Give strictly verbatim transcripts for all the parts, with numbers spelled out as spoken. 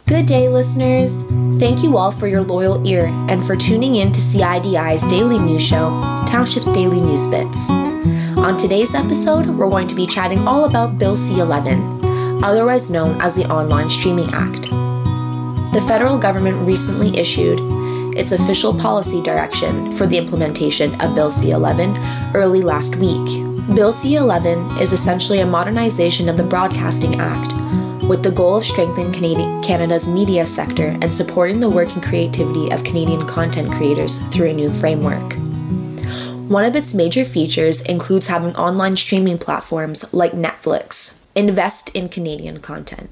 Good day, listeners. Thank you all for your loyal ear and for tuning in to C I D I's daily news show, Township's Daily News Bits. On today's episode, we're going to be chatting all about Bill C eleven, otherwise known as the Online Streaming Act. The federal government recently issued its official policy direction for the implementation of Bill C eleven early last week. Bill C eleven is essentially a modernization of the Broadcasting Act, with the goal of strengthening Canadi- Canada's media sector and supporting the work and creativity of Canadian content creators through a new framework. One of its major features includes having online streaming platforms like Netflix invest in Canadian content.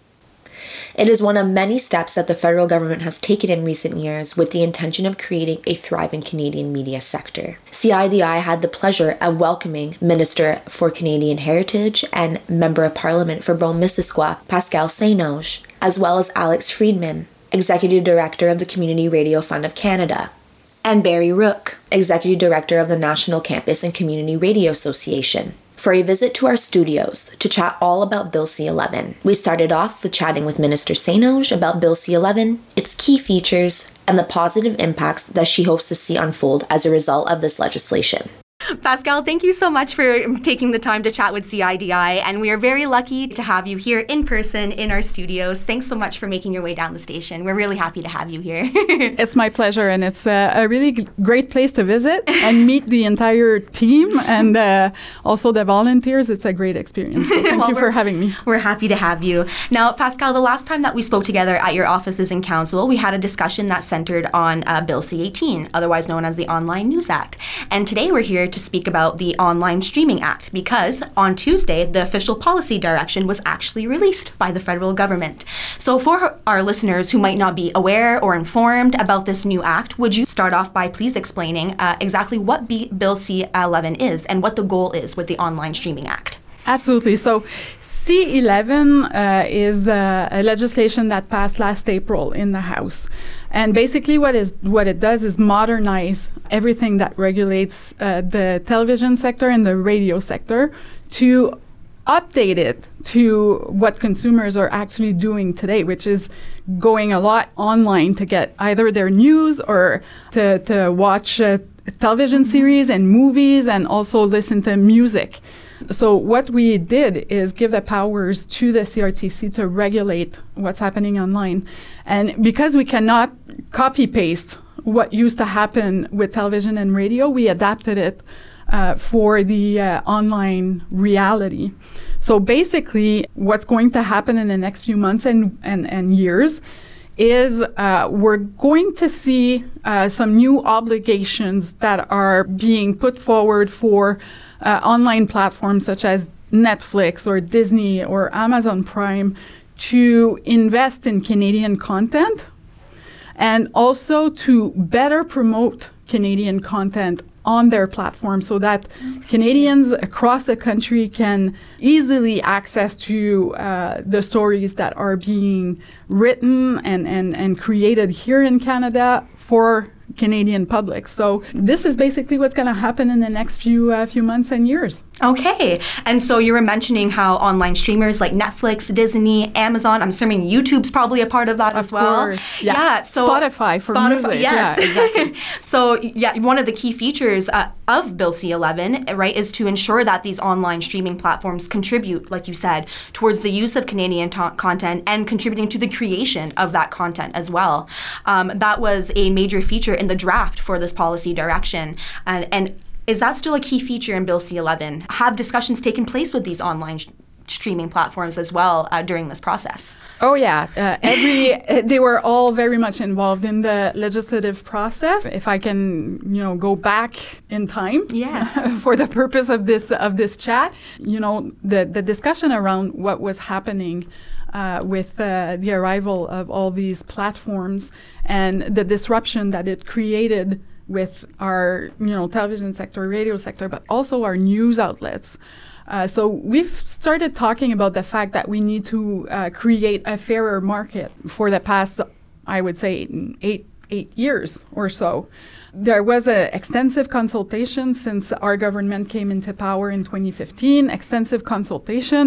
It is one of many steps that the federal government has taken in recent years with the intention of creating a thriving Canadian media sector. C I D I had the pleasure of welcoming Minister for Canadian Heritage and Member of Parliament for Beaume-Missisquoi, Pascal St-Onge, as well as Alex Friedman, Executive Director of the Community Radio Fund of Canada, and Barry Rook, Executive Director of the National Campus and Community Radio Association, for a visit to our studios to chat all about Bill C eleven. We started off with chatting with Minister St-Onge about Bill C eleven, its key features, and the positive impacts that she hopes to see unfold as a result of this legislation. Pascal, thank you so much for taking the time to chat with C I D I, and we are very lucky to have you here in person in our studios. Thanks so much for making your way down the station. We're really happy to have you here. It's my pleasure, and it's a, a really g- great place to visit and meet the entire team and uh, also the volunteers. It's a great experience. So thank well, you for having me. We're happy to have you. Now, Pascal, the last time that we spoke together at your offices in council, we had a discussion that centered on uh, Bill C eighteen, otherwise known as the Online News Act. And today we're here to speak about the Online Streaming Act because on Tuesday, the official policy direction was actually released by the federal government. So for our listeners who might not be aware or informed about this new act, would you start off by please explaining uh, exactly what B- Bill C eleven is and what the goal is with the Online Streaming Act? Absolutely. So C eleven uh, is uh, a legislation that passed last April in the House. And basically what is what it does is modernize everything that regulates uh, the television sector and the radio sector to update it to what consumers are actually doing today, which is going a lot online to get either their news or to, to watch uh, television series and movies and also listen to music. So what we did is give the powers to the C R T C to regulate what's happening online. And because we cannot copy-paste what used to happen with television and radio, we adapted it uh, for the uh, online reality. So basically, what's going to happen in the next few months and, and, and years is uh, we're going to see uh, some new obligations that are being put forward for uh, online platforms such as Netflix or Disney or Amazon Prime to invest in Canadian content and also to better promote Canadian content on their platform so that okay. Canadians across the country can easily access to uh, the stories that are being written and, and, and created here in Canada for Canadian public. So this is basically what's going to happen in the next few uh, few months and years. Okay. And so you were mentioning how online streamers like Netflix, Disney, Amazon, I'm assuming YouTube's probably a part of that of as well. Course. Yeah. yeah so Spotify for Spotify, music. Yes. Yeah, exactly. So yeah, one of the key features uh, of Bill C eleven, right, is to ensure that these online streaming platforms contribute, like you said, towards the use of Canadian ta- content and contributing to the creation of that content as well. Um, that was a major feature in the draft for this policy direction. And, and is that still a key feature in Bill C eleven? Have discussions taken place with these online sh- streaming platforms as well uh, during this process? Oh yeah, uh, every uh, they were all very much involved in the legislative process. If I can, you know, go back in time, yes, for the purpose of this of this chat, you know, the the discussion around what was happening uh, with uh, the arrival of all these platforms and the disruption that it created with our, you know, television sector, radio sector, but also our news outlets. Uh, so we've started talking about the fact that we need to uh, create a fairer market for the past, I would say, eight eight years or so. There was an extensive consultation since our government came into power in twenty fifteen, extensive consultation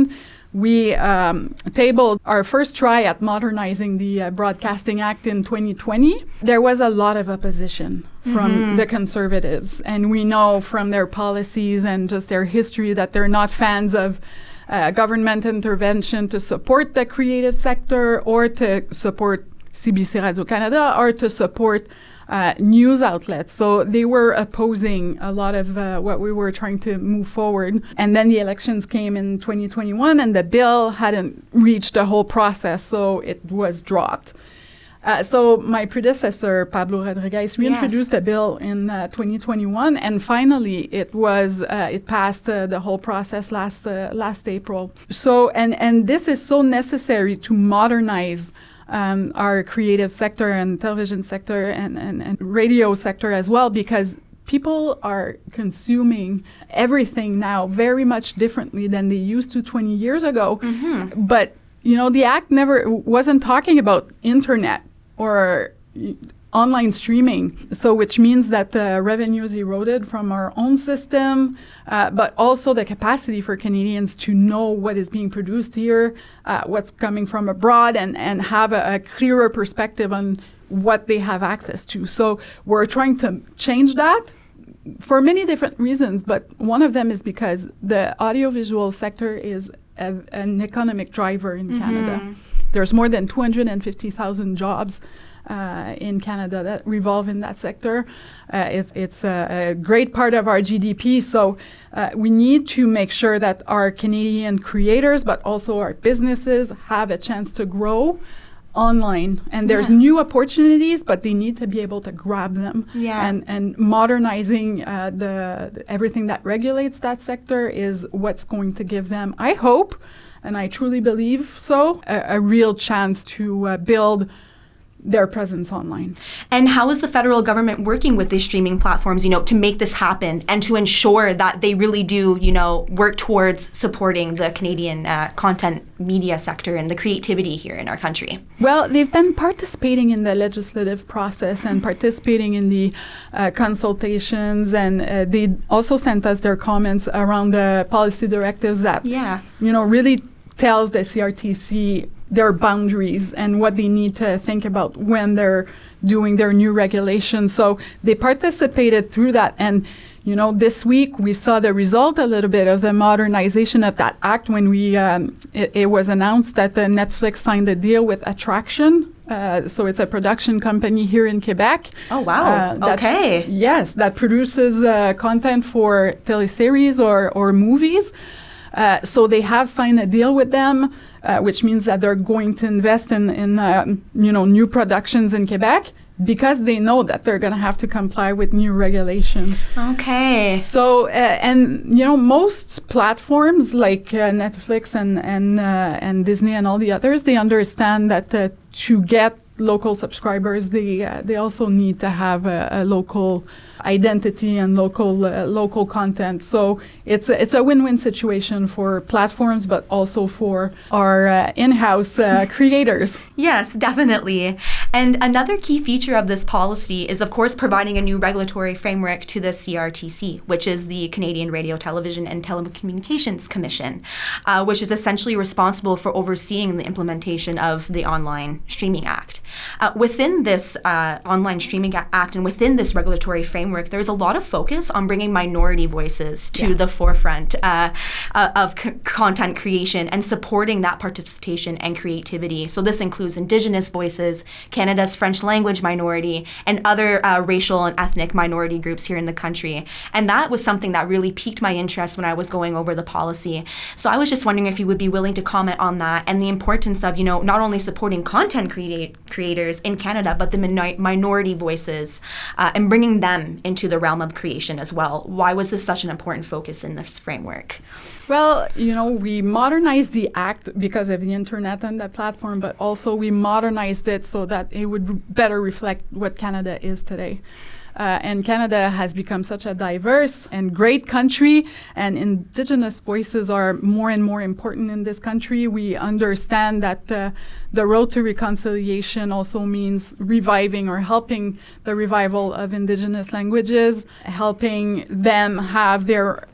we um, tabled our first try at modernizing the uh, Broadcasting Act in twenty twenty. There was a lot of opposition from mm-hmm. the Conservatives, and we know from their policies and just their history that they're not fans of uh, government intervention to support the creative sector or to support C B C Radio-Canada or to support Uh, news outlets. So they were opposing a lot of uh, what we were trying to move forward. And then the elections came in twenty twenty-one and the bill hadn't reached the whole process, so it was dropped. Uh, so my predecessor, Pablo Rodriguez, reintroduced yes. the bill in uh, twenty twenty-one, and finally it was uh, it passed uh, the whole process last uh, last April. So and and this is so necessary to modernize Um, our creative sector and television sector and, and, and radio sector as well, because people are consuming everything now very much differently than they used to twenty years ago. Mm-hmm. But, you know, the Act never wasn't talking about internet or y- online streaming, so which means that the revenue is eroded from our own system, uh, but also the capacity for Canadians to know what is being produced here, uh, what's coming from abroad, and, and have a, a clearer perspective on what they have access to. So we're trying to change that for many different reasons, but one of them is because the audiovisual sector is a, an economic driver in mm-hmm. Canada. There's more than two hundred fifty thousand jobs Uh, in Canada that revolve in that sector. Uh, it's it's a, a great part of our G D P, so uh, we need to make sure that our Canadian creators, but also our businesses, have a chance to grow online. And there's yeah. new opportunities, but they need to be able to grab them. Yeah. And, and modernizing uh, the, the everything that regulates that sector is what's going to give them, I hope, and I truly believe so, a, a real chance to uh, build their presence online. And how is the federal government working with these streaming platforms, you know, to make this happen and to ensure that they really do, you know, work towards supporting the Canadian uh, content media sector and the creativity here in our country? Well, they've been participating in the legislative process and participating in the uh, consultations, and uh, they also sent us their comments around the policy directives that, yeah. you know, really tells the C R T C their boundaries and what they need to think about when they're doing their new regulations. So they participated through that. And, you know, this week we saw the result a little bit of the modernization of that act when we um, it, it was announced that the Netflix signed a deal with Attraction. Uh, so it's a production company here in Quebec. Oh, wow. Uh, that, okay. Yes, that produces uh, content for teleseries or, or movies. Uh, so they have signed a deal with them, uh, which means that they're going to invest in, in uh, you know, new productions in Quebec, because they know that they're going to have to comply with new regulation. Okay. So, uh, and, you know, most platforms like uh, Netflix and, and, uh, and Disney and all the others, they understand that uh, to get local subscribers, they uh, they also need to have a, a local identity and local uh, local content. So it's a, it's a win-win situation for platforms, but also for our uh, in-house uh, creators. Yes, definitely. And another key feature of this policy is, of course, providing a new regulatory framework to the C R T C, which is the Canadian Radio, Television and Telecommunications Commission, uh, which is essentially responsible for overseeing the implementation of the Online Streaming Act. Uh, within this uh, Online Streaming Act and within this regulatory framework, there's a lot of focus on bringing minority voices to yeah. the forefront uh, uh, of c- content creation and supporting that participation and creativity. So this includes Indigenous voices, Canada's French language minority, and other uh, racial and ethnic minority groups here in the country. And that was something that really piqued my interest when I was going over the policy. So I was just wondering if you would be willing to comment on that and the importance of, you know, not only supporting content create, creators in Canada, but the min- minority voices uh, and bringing them into the realm of creation as well. Why was this such an important focus in this framework? Well, you know, we modernized the act because of the internet and the platform, but also we modernized it so that it would r- better reflect what Canada is today. Uh, and Canada has become such a diverse and great country, and Indigenous voices are more and more important in this country. We understand that uh, the road to reconciliation also means reviving or helping the revival of Indigenous languages, helping them have their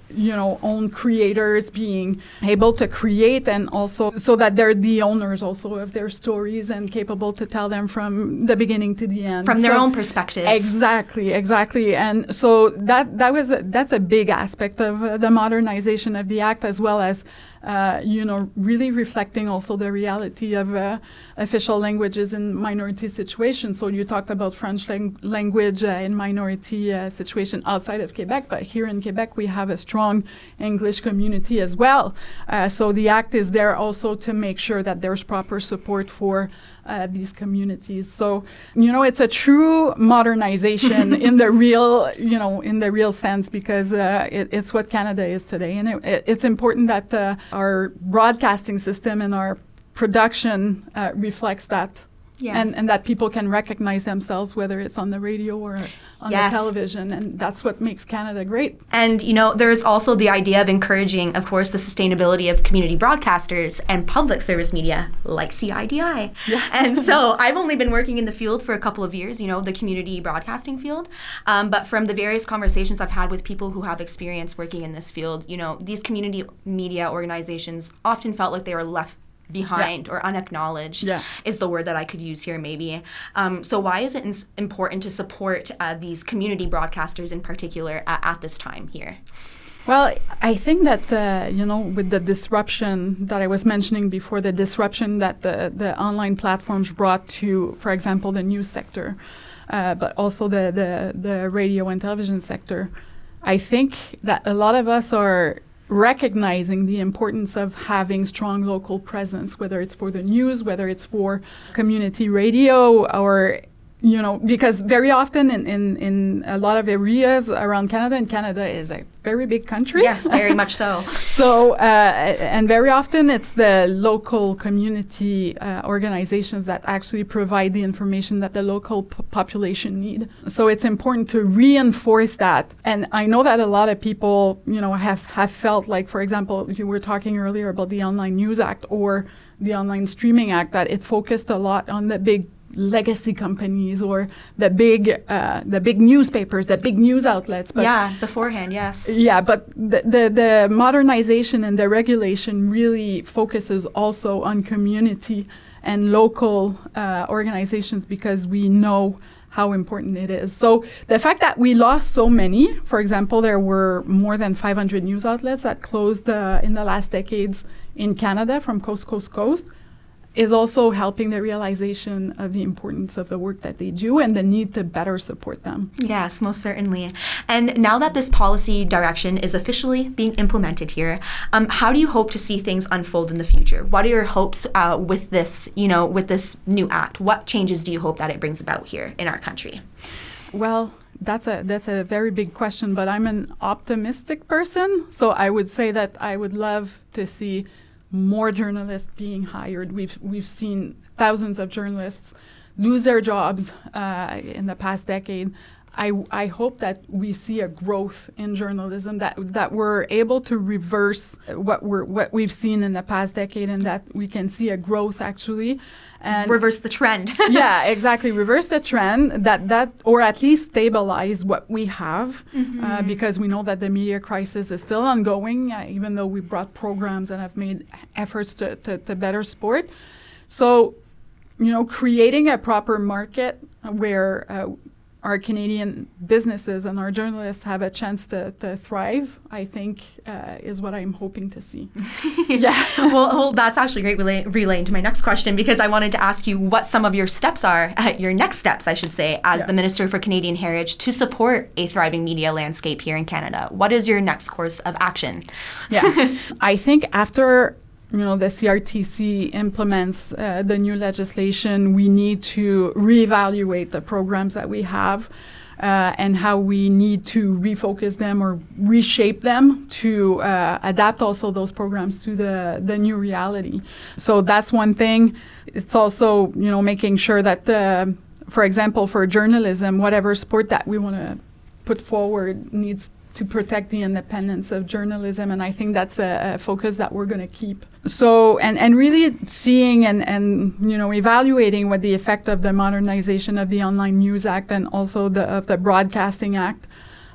you know, own creators being able to create, and also so that they're the owners also of their stories and capable to tell them from the beginning to the end. From their so, own perspectives. Exactly, exactly. And so that that was a, that's a big aspect of uh, the modernization of the Act, as well as Uh, you know, really reflecting also the reality of uh, official languages in minority situations. So you talked about French lang- language uh, in minority uh, situation outside of Quebec, but here in Quebec we have a strong English community as well. Uh, so the Act is there also to make sure that there's proper support for uh, these communities. So, you know, it's a true modernization in the real, you know, in the real sense, because uh, it, it's what Canada is today. And it, it, it's important that uh, our broadcasting system and our production uh, reflects that. Yes. And, and that people can recognize themselves, whether it's on the radio or on yes. the television. And that's what makes Canada great. And, you know, there's also the idea of encouraging, of course, the sustainability of community broadcasters and public service media like C I D I. Yeah. And so I've only been working in the field for a couple of years, you know, the community broadcasting field. Um, but from the various conversations I've had with people who have experience working in this field, you know, these community media organizations often felt like they were left behind yeah. or unacknowledged yeah. is the word that I could use here maybe. Um, so why is it ins- important to support uh, these community broadcasters in particular at, at this time here? Well, I think that, uh, you know, with the disruption that I was mentioning before, the disruption that the, the online platforms brought to, for example, the news sector, uh, but also the, the, the radio and television sector, I think that a lot of us are recognizing the importance of having strong local presence, whether it's for the news, whether it's for community radio, or, you know, because very often in, in, in a lot of areas around Canada, and Canada is a very big country. Yes, very much so. So, uh, and very often it's the local community uh, organizations that actually provide the information that the local p- population need. So it's important to reinforce that. And I know that a lot of people, you know, have, have felt like, for example, you were talking earlier about the Online News Act or the Online Streaming Act, that it focused a lot on the big legacy companies or the big uh, the big newspapers, the big news outlets. But yeah, beforehand, yes. Yeah, but the, the, the modernization and the regulation really focuses also on community and local uh, organizations, because we know how important it is. So the fact that we lost so many, for example, there were more than five hundred news outlets that closed uh, in the last decades in Canada from coast, coast, coast, is also helping the realization of the importance of the work that they do and the need to better support them. Yes, most certainly. And now that this policy direction is officially being implemented here, um, how do you hope to see things unfold in the future? What are your hopes uh, with this, you know, with this new act? What changes do you hope that it brings about here in our country? Well, that's a that's a very big question, but I'm an optimistic person, so I would say that I would love to see more journalists being hired. We've we've seen thousands of journalists lose their jobs uh, in the past decade. I, I hope that we see a growth in journalism, that that we're able to reverse what we're what we've seen in the past decade, and that we can see a growth actually, and reverse the trend. Yeah, exactly. Reverse the trend, that that or at least stabilize what we have, mm-hmm. uh, because we know that the media crisis is still ongoing, uh, even though we brought programs and have made efforts to, to, to better sport. So, you know, creating a proper market where uh, our Canadian businesses and our journalists have a chance to, to thrive, I think, uh, is what I'm hoping to see. Yeah. well, well, that's actually great relay- relaying to my next question, because I wanted to ask you what some of your steps are, uh, your next steps, I should say, as yeah. the Minister for Canadian Heritage to support a thriving media landscape here in Canada. What is your next course of action? Yeah. I think after you know, the C R T C implements uh, the new legislation, we need to reevaluate the programs that we have uh, and how we need to refocus them or reshape them to uh, adapt also those programs to the, the new reality. So that's one thing. It's also, you know, making sure that, the, for example, for journalism, whatever sport that we want to put forward needs to protect the independence of journalism, and I think that's a, a focus that we're going to keep. So, and, and really seeing and, and, you know, evaluating what the effect of the modernization of the Online News Act and also the of the Broadcasting Act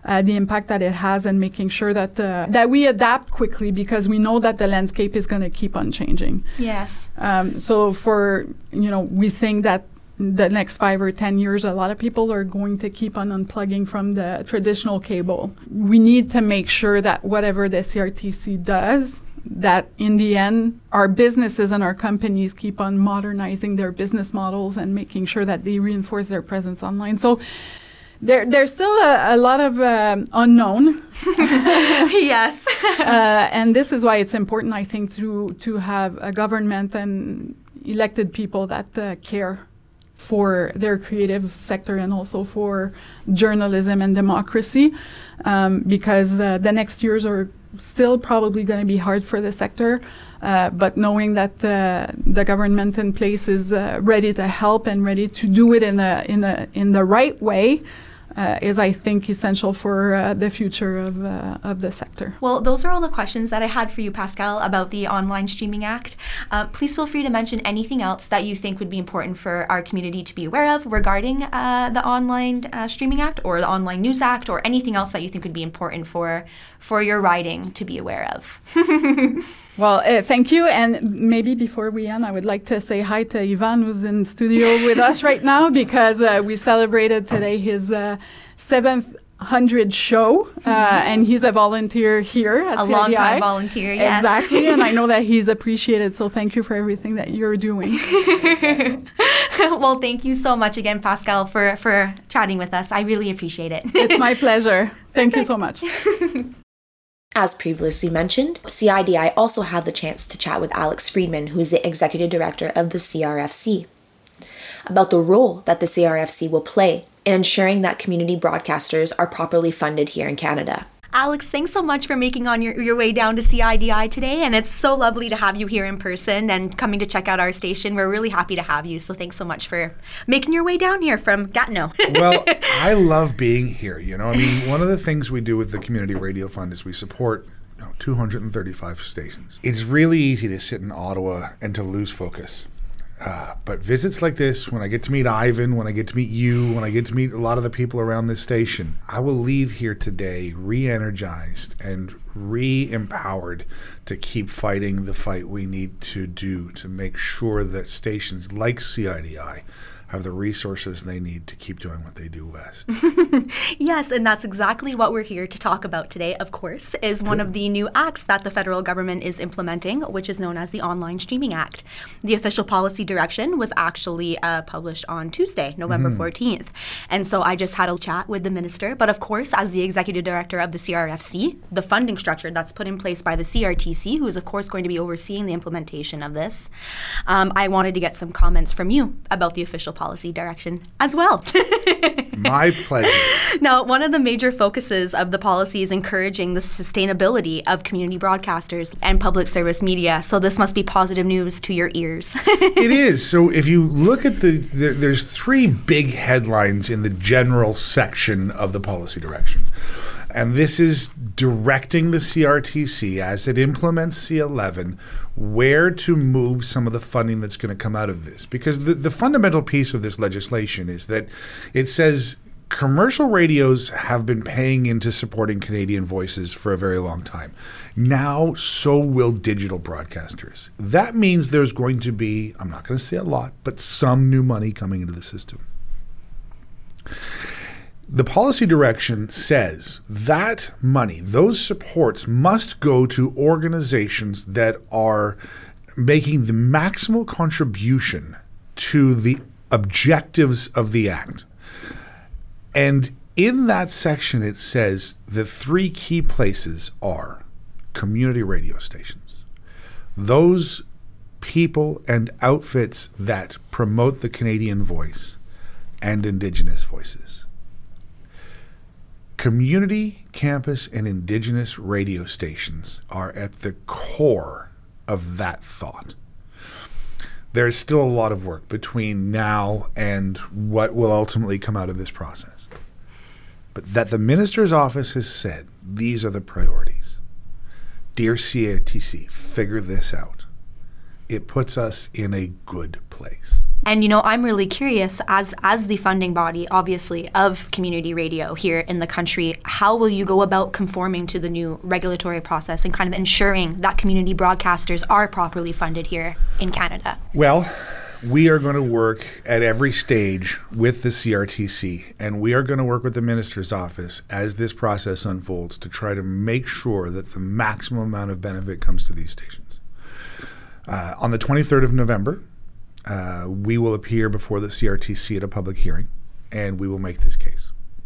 uh, the impact that it has, and making sure that uh, that we adapt quickly, because we know that the landscape is going to keep on changing. Yes. Um, so for, you know, we think that the next five or ten years, a lot of people are going to keep on unplugging from the traditional cable. We need to make sure that whatever the C R T C does, that in the end, our businesses and our companies keep on modernizing their business models and making sure that they reinforce their presence online. So there, there's still a, a lot of um, unknown. Yes. uh, and this is why it's important, I think, to, to have a government and elected people that uh, care for their creative sector and also for journalism and democracy, um, because uh, the next years are still probably going to be hard for the sector, uh, but knowing that uh, the government in place is uh, ready to help and ready to do it in a in a in the right way uh, is, I think, essential for uh, the future of uh, of the sector. Well, those are all the questions that I had for you, Pascal, about the Online Streaming Act. Uh, please feel free to mention anything else that you think would be important for our community to be aware of regarding uh, the Online uh, Streaming Act or the Online News Act, or anything else that you think would be important for for your riding to be aware of. Well, uh, thank you. And maybe before we end, I would like to say hi to Ivan, who's in studio with us right now, because uh, we celebrated today his uh, seventh hundred show, uh, and he's a volunteer here at a C I D I. long-time volunteer, yes. Exactly, and I know that he's appreciated, so thank you for everything that you're doing. Well, thank you so much again, Pascal, for, for chatting with us. I really appreciate it. It's my pleasure. Thank you so much. As previously mentioned, C I D I also had the chance to chat with Alex Friedman, who is the Executive Director of the C R F C, about the role that the C R F C will play in ensuring that community broadcasters are properly funded here in Canada. Alex, thanks so much for making on your, your way down to C I D I today, and it's so lovely to have you here in person and coming to check out our station. We're really happy to have you, so thanks so much for making your way down here from Gatineau. Well, I love being here, you know. I mean, one of the things we do with the Community Radio Fund is we support you know, two hundred thirty-five stations. It's really easy to sit in Ottawa and to lose focus. Uh, but visits like this, when I get to meet Ivan, when I get to meet you, when I get to meet a lot of the people around this station, I will leave here today re-energized and re-empowered to keep fighting the fight we need to do to make sure that stations like C I D I have the resources they need to keep doing what they do best. Yes, and that's exactly what we're here to talk about today, of course, is one of the new acts that the federal government is implementing, which is known as the Online Streaming Act. The official policy direction was actually uh, published on Tuesday, November mm-hmm. fourteenth. And so I just had a chat with the minister, but of course, as the executive director of the C R F C, the funding structure that's put in place by the C R T C, who is of course going to be overseeing the implementation of this, um, I wanted to get some comments from you about the official policy policy direction as well. My pleasure. Now, one of the major focuses of the policy is encouraging the sustainability of community broadcasters and public service media. So this must be positive news to your ears. It is. So if you look at the, the, there's three big headlines in the general section of the policy direction. And this is directing the C R T C as it implements C eleven where to move some of the funding that's going to come out of this. Because the, the fundamental piece of this legislation is that it says commercial radios have been paying into supporting Canadian voices for a very long time. Now, so will digital broadcasters. That means there's going to be, I'm not going to say a lot, but some new money coming into the system. The policy direction says that money, those supports, must go to organizations that are making the maximal contribution to the objectives of the Act. And in that section, it says the three key places are community radio stations, those people and outfits that promote the Canadian voice, and Indigenous voices. Community, campus, and Indigenous radio stations are at the core of that thought. There's still a lot of work between now and what will ultimately come out of this process. But that the minister's office has said, these are the priorities. Dear C R T C, figure this out. It puts us in a good place. And, you know, I'm really curious, as as the funding body, obviously, of community radio here in the country, how will you go about conforming to the new regulatory process and kind of ensuring that community broadcasters are properly funded here in Canada? Well, we are going to work at every stage with the C R T C, and we are going to work with the Minister's office as this process unfolds to try to make sure that the maximum amount of benefit comes to these stations. Uh, on the twenty-third of November, uh, we will appear before the C R T C at a public hearing, and we will make this case.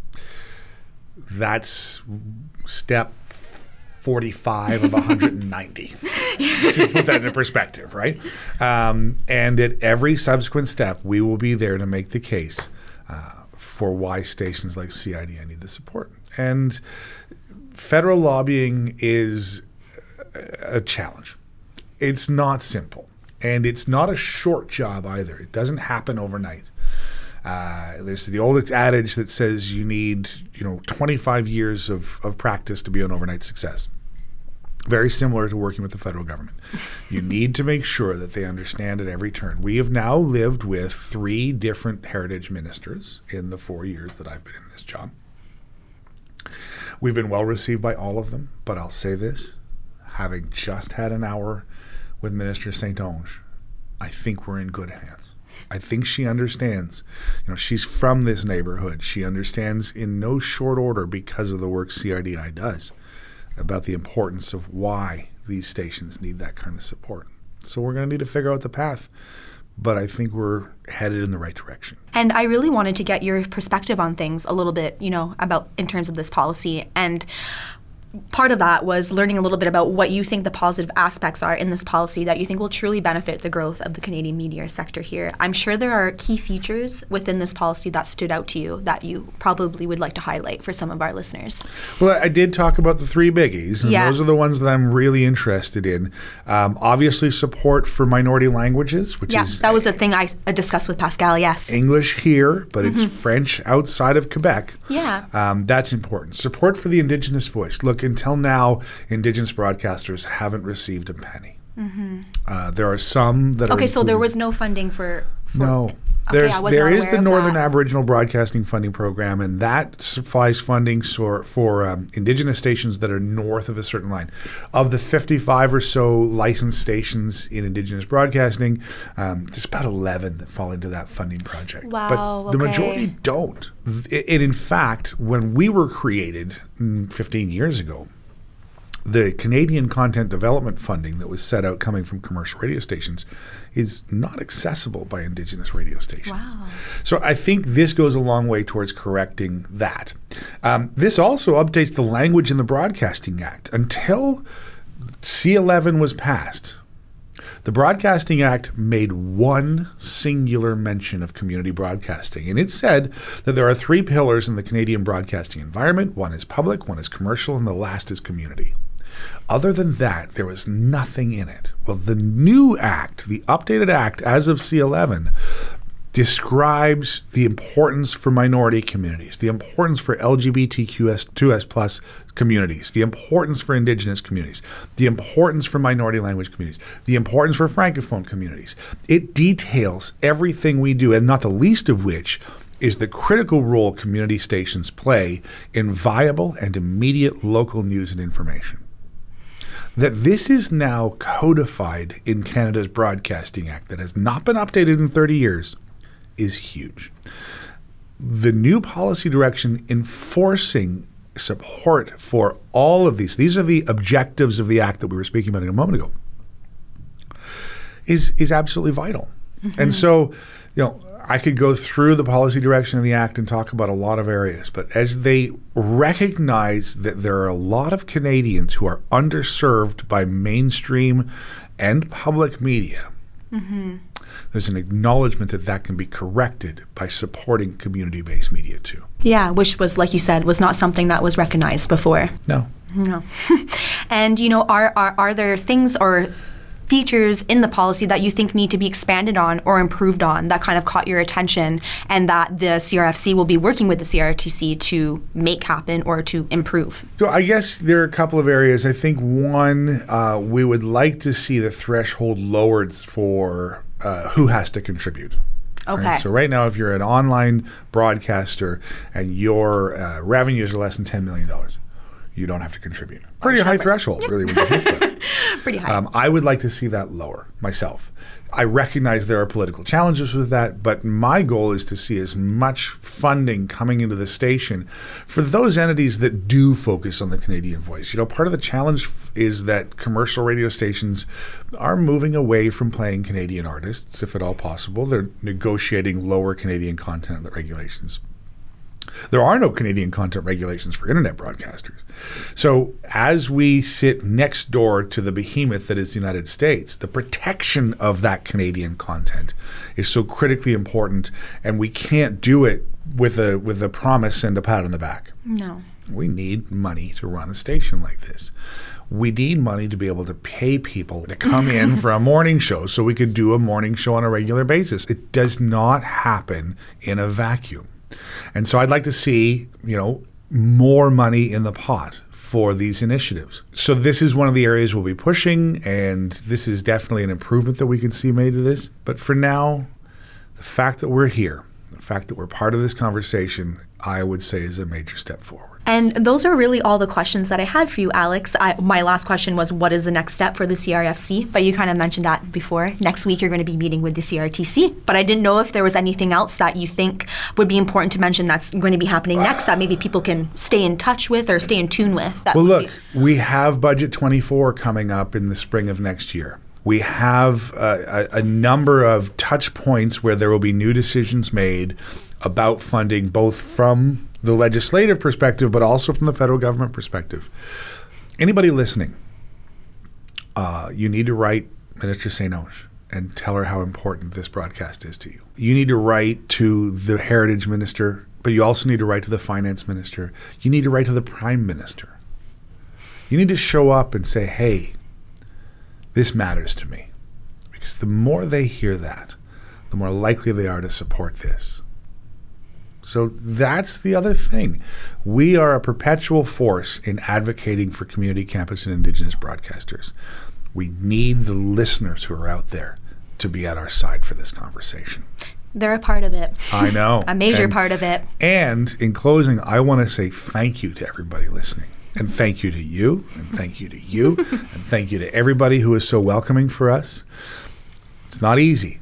That's step forty-five of one hundred ninety, to put that into perspective, right? Um, and at every subsequent step, we will be there to make the case uh, for why stations like C I D I need the support. And federal lobbying is a challenge. It's not simple, and it's not a short job either. It doesn't happen overnight. Uh, there's the old adage that says you need, you know, twenty-five years of, of practice to be an overnight success. Very similar to working with the federal government. You need to make sure that they understand at every turn. We have now lived with three different heritage ministers in the four years that I've been in this job. We've been well received by all of them, but I'll say this, having just had an hour with Minister Saint-Onge, I think we're in good hands. I think she understands. You know, she's from this neighborhood. She understands in no short order, because of the work C R D I does, about the importance of why these stations need that kind of support. So we're going to need to figure out the path, but I think we're headed in the right direction. And I really wanted to get your perspective on things a little bit, you know, about in terms of this policy. And part of that was learning a little bit about what you think the positive aspects are in this policy that you think will truly benefit the growth of the Canadian media sector here. I'm sure there are key features within this policy that stood out to you that you probably would like to highlight for some of our listeners. Well, I did talk about the three biggies, and yeah. those are the ones that I'm really interested in. Um, obviously, support for minority languages, which yeah, is... that was a thing I uh, discussed with Pascal, yes. English here, but mm-hmm. it's French outside of Quebec. Yeah. Um, that's important. Support for the Indigenous voice. Look, until now, Indigenous broadcasters haven't received a penny. Mm-hmm. Uh, there are some that okay, are... Okay, so there included. was no funding for... for no. Okay, There's, I was there not is aware the of Northern that. Aboriginal Broadcasting Funding Program, and that supplies funding for, for um, Indigenous stations that are north of a certain line. Of the fifty-five or so licensed stations in Indigenous broadcasting, um, there's about eleven that fall into that funding project. Wow, but the okay. majority don't. And in fact, when we were created fifteen years ago, the Canadian content development funding that was set out coming from commercial radio stations is not accessible by Indigenous radio stations. Wow. So I think this goes a long way towards correcting that. Um, this also updates the language in the Broadcasting Act. Until C eleven was passed, the Broadcasting Act made one singular mention of community broadcasting, and it said that there are three pillars in the Canadian broadcasting environment. One is public, one is commercial, and the last is community. Other than that, there was nothing in it. Well, the new act, the updated act as of C eleven, describes the importance for minority communities, the importance for L G B T Q two S plus communities, the importance for Indigenous communities, the importance for minority language communities, the importance for Francophone communities. It details everything we do, and not the least of which is the critical role community stations play in viable and immediate local news and information. That this is now codified in Canada's Broadcasting Act that has not been updated in thirty years is huge. The new policy direction enforcing support for all of these, these are the objectives of the act that we were speaking about a moment ago, is, is absolutely vital. Mm-hmm. And so, you know, I could go through the policy direction of the Act and talk about a lot of areas, but as they recognize that there are a lot of Canadians who are underserved by mainstream and public media, mm-hmm. there's an acknowledgement that that can be corrected by supporting community-based media too. Yeah, which was, like you said, was not something that was recognized before. No. No. And, you know, are, are, are there things or features in the policy that you think need to be expanded on or improved on that kind of caught your attention and that the C R F C will be working with the C R T C to make happen or to improve? So I guess there are a couple of areas. I think one, uh, we would like to see the threshold lowered for uh, who has to contribute. Okay. Right? So right now, if you're an online broadcaster and your uh, revenues are less than ten million dollars, you don't have to contribute. Pretty high threshold, really, when you think about it. Pretty high. Um, I would like to see that lower myself. I recognize there are political challenges with that, but my goal is to see as much funding coming into the station for those entities that do focus on the Canadian voice. You know, part of the challenge f- is that commercial radio stations are moving away from playing Canadian artists, if at all possible. They're negotiating lower Canadian content regulations. There are no Canadian content regulations for internet broadcasters. So as we sit next door to the behemoth that is the United States, the protection of that Canadian content is so critically important, and we can't do it with a with a promise and a pat on the back. No. We need money to run a station like this. We need money to be able to pay people to come in for a morning show so we could do a morning show on a regular basis. It does not happen in a vacuum. And so I'd like to see, you know, more money in the pot for these initiatives. So this is one of the areas we'll be pushing, and this is definitely an improvement that we can see made to this. But for now, the fact that we're here, the fact that we're part of this conversation, I would say is a major step forward. And those are really all the questions that I had for you, Alex. I, my last question was, what is the next step for the C R F C? But you kind of mentioned that before. Next week, you're going to be meeting with the C R T C. But I didn't know if there was anything else that you think would be important to mention that's going to be happening next that maybe people can stay in touch with or stay in tune with. That well, look, be- we have Budget twenty-four coming up in the spring of next year. We have a, a, a number of touch points where there will be new decisions made about funding, both from the legislative perspective, but also from the federal government perspective. Anybody listening, uh, you need to write Minister Saint Onge and tell her how important this broadcast is to you. You need to write to the Heritage Minister, but you also need to write to the Finance Minister. You need to write to the Prime Minister. You need to show up and say, hey, this matters to me. Because the more they hear that, the more likely they are to support this. So that's the other thing. We are a perpetual force in advocating for community campus and Indigenous broadcasters. We need the listeners who are out there to be at our side for this conversation. They're a part of it. I know. A major and, part of it. And in closing, I want to say thank you to everybody listening. And thank you to you, and thank you to you, and thank you to everybody who is so welcoming for us. It's not easy,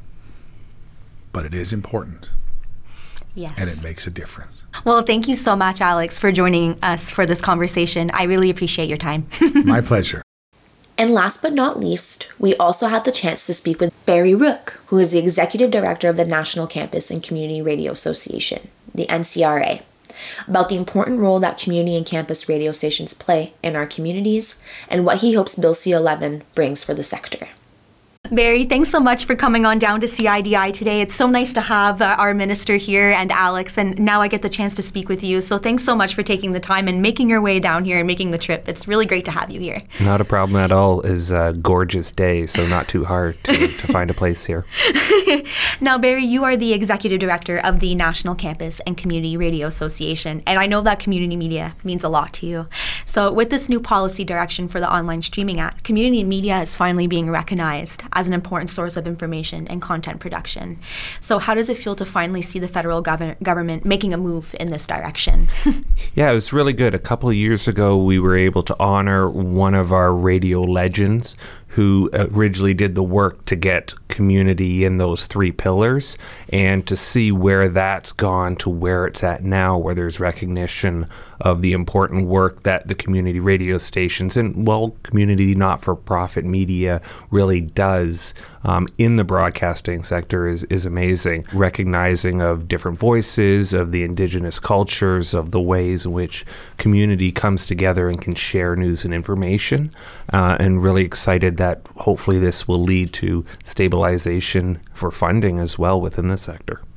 but it is important. Yes. And it makes a difference. Well, thank you so much, Alex, for joining us for this conversation. I really appreciate your time. My pleasure. And last but not least, we also had the chance to speak with Barry Rook, who is the Executive Director of the National Campus and Community Radio Association, the N C R A, about the important role that community and campus radio stations play in our communities and what he hopes Bill C eleven brings for the sector. Barry, thanks so much for coming on down to C I D I today. It's so nice to have uh, our minister here and Alex, and now I get the chance to speak with you. So thanks so much for taking the time and making your way down here and making the trip. It's really great to have you here. Not a problem at all. It's a gorgeous day, so not too hard to, to find a place here. Now, Barry, you are the Executive Director of the National Campus and Community Radio Association, and I know that community media means a lot to you. So with this new policy direction for the Online Streaming Act, community media is finally being recognized as an important source of information and content production. So how does it feel to finally see the federal gov- government making a move in this direction? Yeah, it was really good. A couple of years ago, we were able to honor one of our radio legends who originally did the work to get community in those three pillars, and to see where that's gone to where it's at now, where there's recognition of the important work that the community radio stations and, well, community not-for-profit media really does um, in the broadcasting sector is, is amazing. Recognizing of different voices, of the Indigenous cultures, of the ways in which community comes together and can share news and information, uh, and really excited that that hopefully this will lead to stabilization for funding as well within the sector.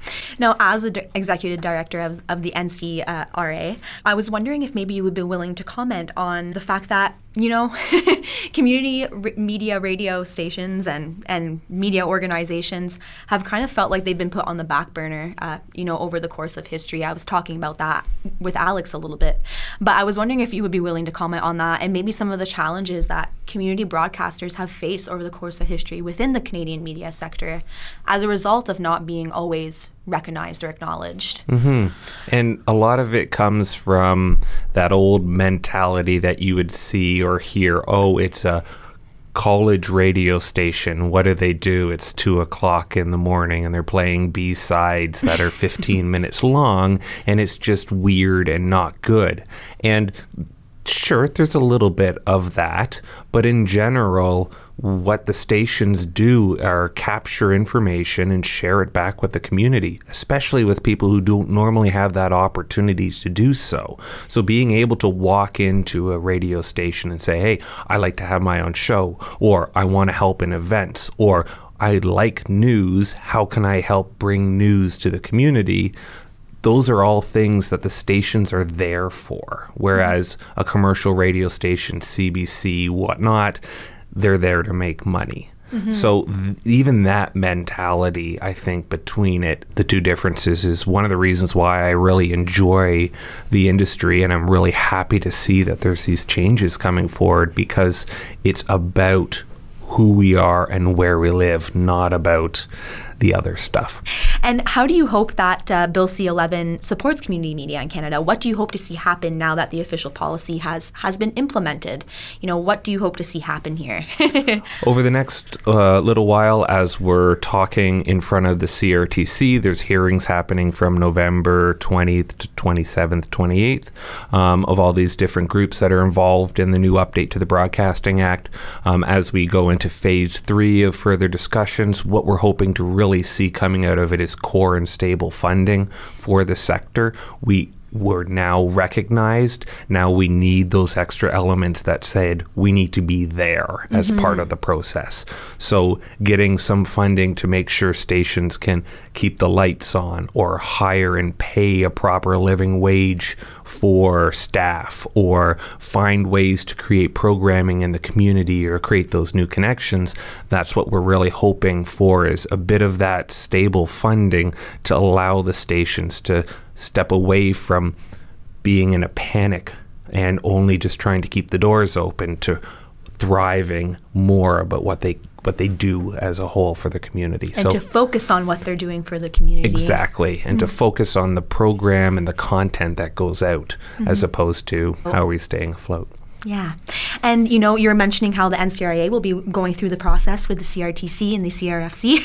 Now, as the di- executive director of, of the N C R A, I was wondering if maybe you would be willing to comment on the fact that, you know, community r- media radio stations and, and media organizations have kind of felt like they've been put on the back burner, uh, you know, over the course of history. I was talking about that with Alex a little bit. But I was wondering if you would be willing to comment on that and maybe some of the challenges that community broadcasters have faced over the course of history within the Canadian media sector as a result of not being always recognized or acknowledged. Mm-hmm. And a lot of it comes from that old mentality that you would see or hear, oh, it's a college radio station. What do they do? It's two o'clock in the morning and they're playing B-sides that are fifteen minutes long, and it's just weird and not good. And sure, there's a little bit of that, but in general, what the stations do are capture information and share it back with the community, especially with people who don't normally have that opportunity to do so. So being able to walk into a radio station and say, hey, I like to have my own show, or I want to help in events, or I like news, how can I help bring news to the community? Those are all things that the stations are there for. Whereas a commercial radio station, C B C, whatnot, they're there to make money. Mm-hmm. So th- even that mentality, I think, between it, the two differences is one of the reasons why I really enjoy the industry, and I'm really happy to see that there's these changes coming forward, because it's about who we are and where we live, not about the other stuff. And how do you hope that uh, Bill C eleven supports community media in Canada? What do you hope to see happen now that the official policy has has been implemented? You know, what do you hope to see happen here? Over the next uh, little while, as we're talking in front of the C R T C, there's hearings happening from November twentieth to twenty-seventh, twenty-eighth um, of all these different groups that are involved in the new update to the Broadcasting Act. Um, as we go into phase three of further discussions, what we're hoping to really see coming out of it is core and stable funding for the sector. We were now recognized. Now we need those extra elements that said we need to be there as mm-hmm. part of the process. So getting some funding to make sure stations can keep the lights on, or hire and pay a proper living wage for staff, or find ways to create programming in the community or create those new connections. That's what we're really hoping for, is a bit of that stable funding to allow the stations to step away from being in a panic and only just trying to keep the doors open, to thriving more about what they what they do as a whole for the community. And so, to focus on what they're doing for the community. Exactly. And mm-hmm. to focus on the program and the content that goes out, mm-hmm. as opposed to oh. how are we staying afloat. Yeah. And, you know, you're mentioning how the N C R A will be going through the process with the C R T C and the C R F C.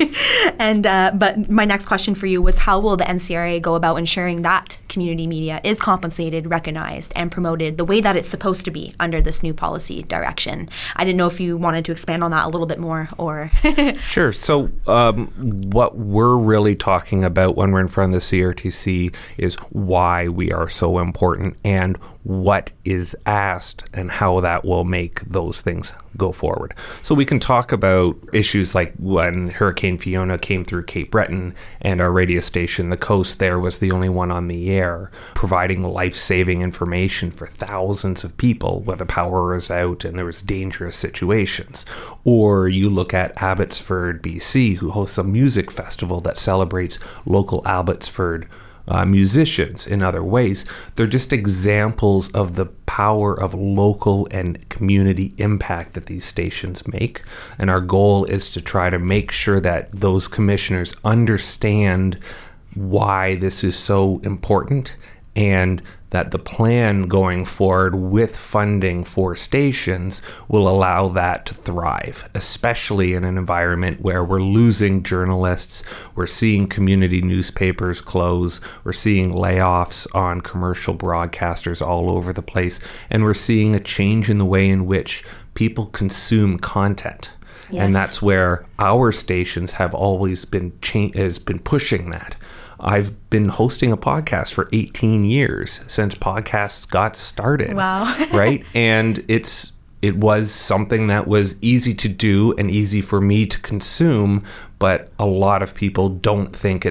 and uh, But my next question for you was, how will the N C R A go about ensuring that community media is compensated, recognized, and promoted the way that it's supposed to be under this new policy direction? I didn't know if you wanted to expand on that a little bit more, or... Sure. So um, what we're really talking about when we're in front of the C R T C is why we are so important, and what is asked, and how that will make those things go forward. So we can talk about issues like when Hurricane Fiona came through Cape Breton, and our radio station, The Coast, there was the only one on the air, providing life-saving information for thousands of people when the power was out and there was dangerous situations. Or you look at Abbotsford, B C, who hosts a music festival that celebrates local Abbotsford Uh, musicians in other ways. They're just examples of the power of local and community impact that these stations make. And our goal is to try to make sure that those commissioners understand why this is so important, and that the plan going forward with funding for stations will allow that to thrive, especially in an environment where we're losing journalists, we're seeing community newspapers close, we're seeing layoffs on commercial broadcasters all over the place, and we're seeing a change in the way in which people consume content. Yes. And that's where our stations have always been cha- has been pushing that. I've been hosting a podcast for eighteen years since podcasts got started. Wow. Right? And it's it was something that was easy to do and easy for me to consume, but a lot of people don't think it's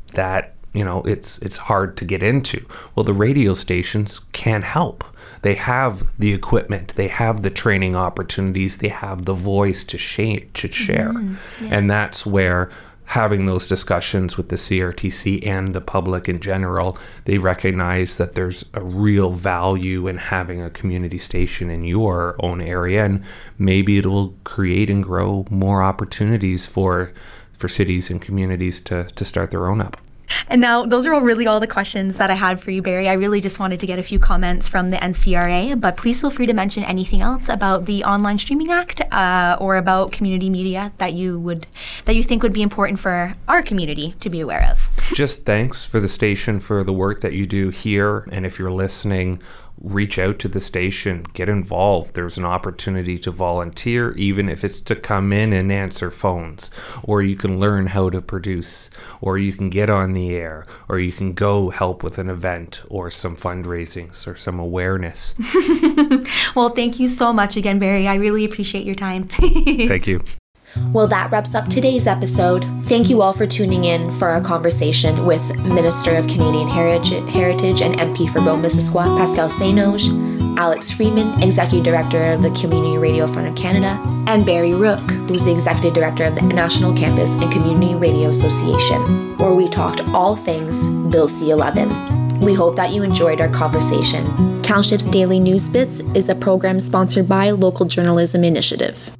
that, you know, it's it's hard to get into. Well, the radio stations can help. They have the equipment, they have the training opportunities, they have the voice to, sh- to share. Mm-hmm. Yeah. And that's where having those discussions with the C R T C and the public in general, they recognize that there's a real value in having a community station in your own area, and maybe it will create and grow more opportunities for for cities and communities to, to start their own up. And now, those are all really all the questions that I had for you, Barry. I really just wanted to get a few comments from the N C R A, but please feel free to mention anything else about the Online Streaming Act uh, or about community media that you would that you think would be important for our community to be aware of. Just thanks for the station for the work that you do here, and if you're listening, reach out to the station, get involved. There's an opportunity to volunteer, even if it's to come in and answer phones, or you can learn how to produce, or you can get on the air, or you can go help with an event or some fundraisings or some awareness. Well, thank you so much again, Barry. I really appreciate your time. Thank you. Well, that wraps up today's episode. Thank you all for tuning in for our conversation with Minister of Canadian Heritage and M P for Beaume-Missisquoi, Pascal St-Onge, Alex Freeman, Executive Director of the Community Radio Front of Canada, and Barry Rook, who's the Executive Director of the National Campus and Community Radio Association, where we talked all things Bill C eleven. We hope that you enjoyed our conversation. Township's Daily News Bits is a program sponsored by Local Journalism Initiative.